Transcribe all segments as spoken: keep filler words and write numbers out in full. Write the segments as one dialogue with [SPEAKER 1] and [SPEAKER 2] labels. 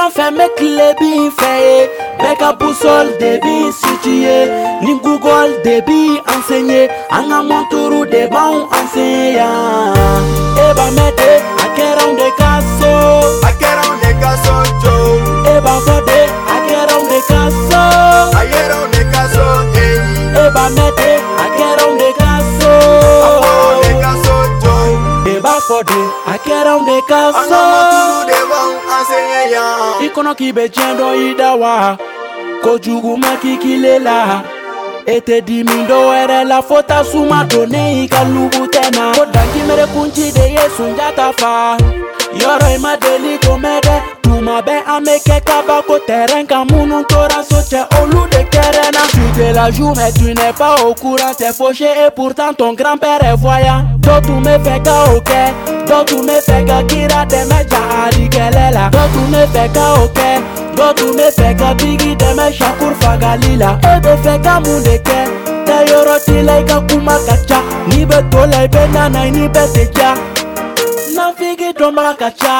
[SPEAKER 1] koron fait mec les bi fait beka boussole débit situé ni Google débit enseigné anga monturu de bon enseignant e ba mete akeron de casso
[SPEAKER 2] akeron de casso jo
[SPEAKER 1] e ba fode akeron de casso
[SPEAKER 2] akeron de casso
[SPEAKER 1] e ba mete akeron de casso
[SPEAKER 2] akeron de casso jo
[SPEAKER 1] e ba fode akeron de casso
[SPEAKER 2] anga monturu de bon enseignant
[SPEAKER 1] ikono ki be jendo idawa kojugu makikilela ete dimindo ere la fota suma done ikalugu tena kodangi mere kunchi de yesu njata fa yoro ima deli komede tuma be ameke kabako terrain kamunu tora soche olu de kerena tu te la joue mais tu n'es pas au courant t'es fauché et pourtant ton grand-père est voyant do tu me fais ka ok do tu me fais ka kira de meja adikelela do tu me fais ka ok do tu me fais ka bigi de me shakur fagalila e be fais ka mundeke te yoro tile ka kuma kacha ni be tole be nana ni be teja na figi domba kacha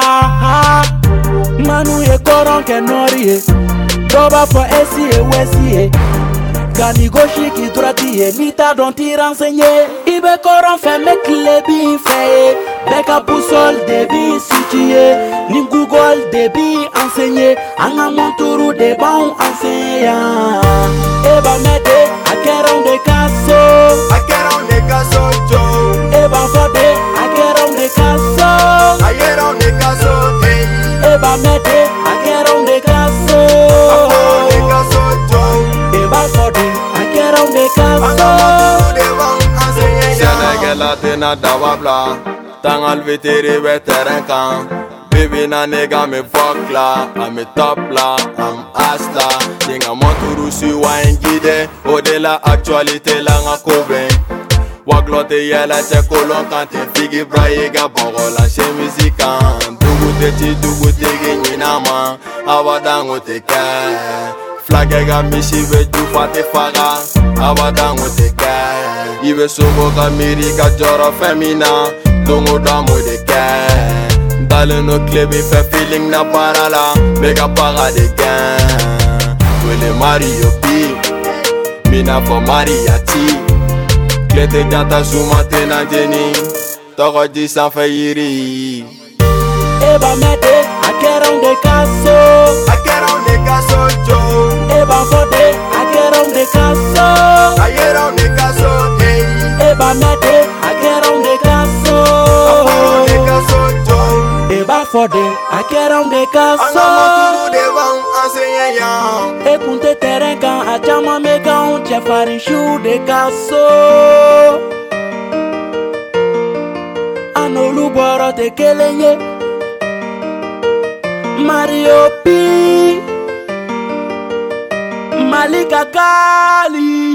[SPEAKER 1] manu ye koron ke norie doba fo esi e wesi e gani goshi ki drati e nita don ti renseigner ibe koron fait mec les bi fait beka boussole débit situé ni Google débit enseigné anga monturu de bon enseignant e ba mete akeron de casso
[SPEAKER 2] akeron de casso jo
[SPEAKER 1] e ba fode akeron de casso
[SPEAKER 2] akeron de casso
[SPEAKER 1] e ba mete akeron de casso
[SPEAKER 2] akeron de casso jo
[SPEAKER 1] e ba fode akeron de casso
[SPEAKER 2] anga monturu de bon enseignant
[SPEAKER 3] Sénégal tena dawabla tangal veteri veteran kan baby na nigga me fuck la I'm a top la I'm asla dinga monturu si wine guide au-delà la actualité la nga koben waglote yela te kolon kan te figi braye ga bongo la chez musican dugu te ti dugu te ginyina ma awadango te ka flage ga mishi ve du fate faga awadango te ka ibe sogo ga miri ga joro femina dongo damo de ka dale no klebi fe feeling na parala mega para de ka wele Mario P mina for Mariati klete jata suma tena jeni toko di san fayiri
[SPEAKER 1] e ba mete akeron de casso
[SPEAKER 2] akeron de casso jo
[SPEAKER 1] e ba fode akeron de casso
[SPEAKER 2] akeron de casso
[SPEAKER 1] e ba mete akeron de casso
[SPEAKER 2] akeron de casso jo
[SPEAKER 1] e ba fode akeron de casso
[SPEAKER 2] anga monturu de bon enseignant
[SPEAKER 1] e kunte terrain kan achama me kan chefarin chou de casso anolu boro te kelenye Mario P Malika Kali